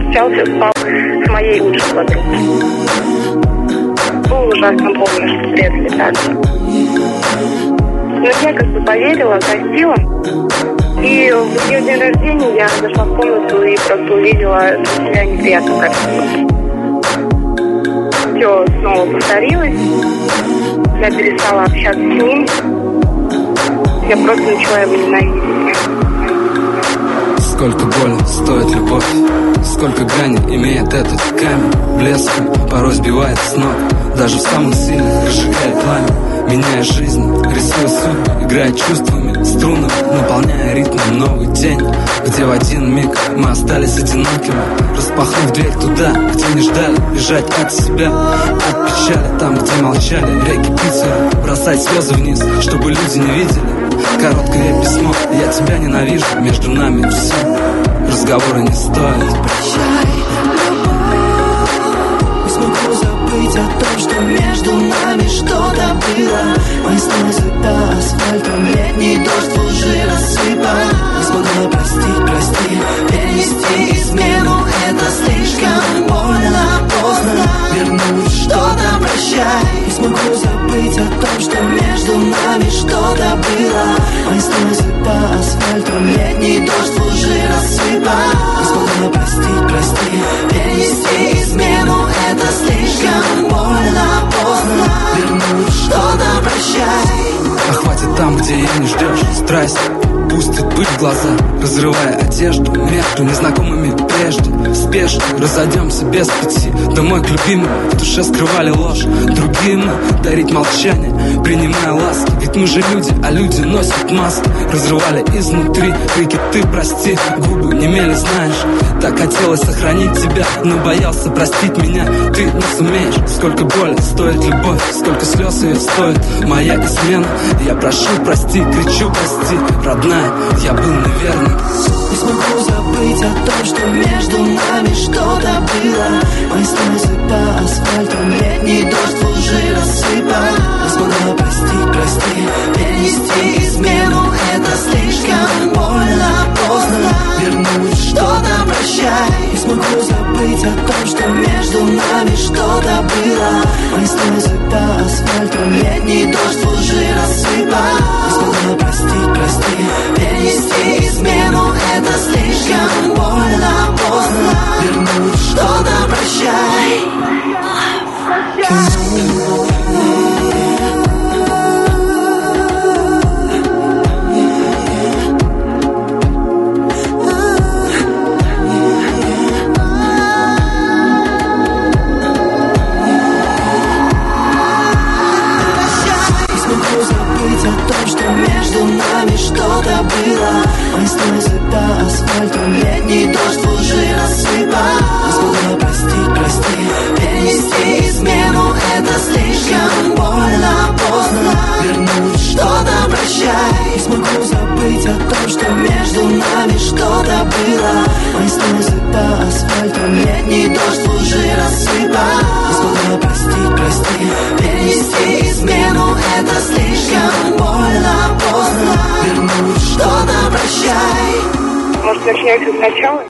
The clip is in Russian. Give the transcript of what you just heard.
встречался, спал с моей лучшей подругой. Был ужасно больно, что предали так. Но я как бы поверила, простила. И в ее день рождения я зашла в комнату и просто увидела для себя неприятную картину. Все снова повторилось. Я перестала общаться с ним. Я просто начала его ненавидеть. Сколько боли стоит любовь, сколько граней имеет этот камень. Блеском порой сбивает с ног, даже в самых сильных разжигает пламя. Меняя жизнь, рисуя судьбу, играя чувствами, струнами, наполняя ритмом новый день, где в один миг мы остались одинокими, распахнув дверь туда, где не ждали, бежать от себя, от печали, там, где молчали реки Питера, бросать слезы вниз, чтобы люди не видели. Короткое письмо, я тебя ненавижу, между нами все, разговоры не стоят. Прощай, любовь, не смогу забыть о том, что между нами что-то было. Мои слезы по асфальту, летний дождь в лужи рассыпал. Не смогла простить, перенести измену, это слишком больно, поздно вернуть что-то, прощай. Не смогу забыть о том, что между нами что-то было. Мои слезы по асфальту, летний дождь в лужи рассыпал. Не смогла простить, перенести измену, это слишком больно, поздно вернуть что-то, прощай. А хватит там, где ее не ждешь, страсть пустит пыль в глаза, разрывая одежду между незнакомыми прежде. Спешно разойдемся без пути домой к любимым. В душе скрывали ложь, другим дарить молчание, принимая ласки. Ведь мы же люди, а люди носят маски. Разрывали изнутри крики «ты прости», губы немели, знаешь. Так хотелось сохранить тебя, но боялся простить меня. Ты не сумеешь. Сколько боли стоит любовь, сколько слез ее стоит моя измена. Я прошу, прости, кричу, прости, родная, я был неверным. Не смогу забыть о том, что между нами что-то было. Мои слезы по асфальту, летний дождь в лужи рассыпал. Не смогла простить, перенести измену, это слишком больно, поздно вернуть что-то, прощай. Не смогу забыть о том, что между нами что-то было. Мои слезы по асфальту, летний дождь в лужи рассыпал. Не смогла простить, перенести измену, это слишком больно, поздно вернуть что-то, прощай. Между нами что-то было. Мои слезы по асфальту, летний дождь в лужи рассыпал. Не смогла простить, перенести измену, это слишком больно, поздно вернуть что-то, прощай. Не смогу забыть о том, что между нами что-то было. Мои слезы по асфальту, летний дождь в лужи рассыпал. Не смогла простить, перенести измену, это слишком больно, поздно вернуть что-то, прощай. Может, начнете сначала?